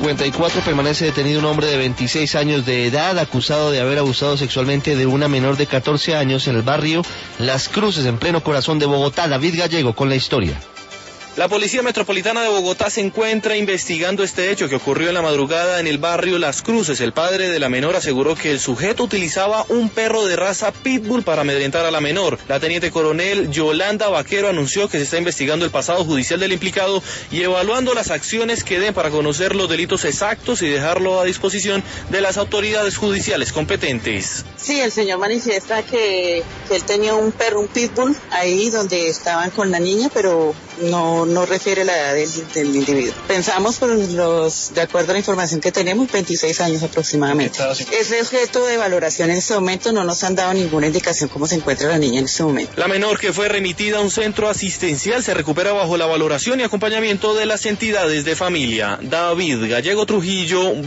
54 permanece detenido un hombre de 26 años de edad acusado de haber abusado sexualmente de una menor de 14 años en el barrio Las Cruces, en pleno corazón de Bogotá. David Gallego con la historia. La Policía Metropolitana de Bogotá se encuentra investigando este hecho que ocurrió en la madrugada en el barrio Las Cruces. El padre de la menor aseguró que el sujeto utilizaba un perro de raza pitbull para amedrentar a la menor. La teniente coronel Yolanda Vaquero anunció que se está investigando el pasado judicial del implicado y evaluando las acciones que den para conocer los delitos exactos y dejarlo a disposición de las autoridades judiciales competentes. Sí, el señor manifiesta que él tenía un perro, un pitbull, ahí donde estaban con la niña, pero no refiere la edad del individuo. Pensamos, de acuerdo a la información que tenemos, 26 años aproximadamente. Es objeto de valoración en este momento, no nos han dado ninguna indicación cómo se encuentra la niña en este momento. La menor, que fue remitida a un centro asistencial, se recupera bajo la valoración y acompañamiento de las entidades de familia. David Gallego Trujillo.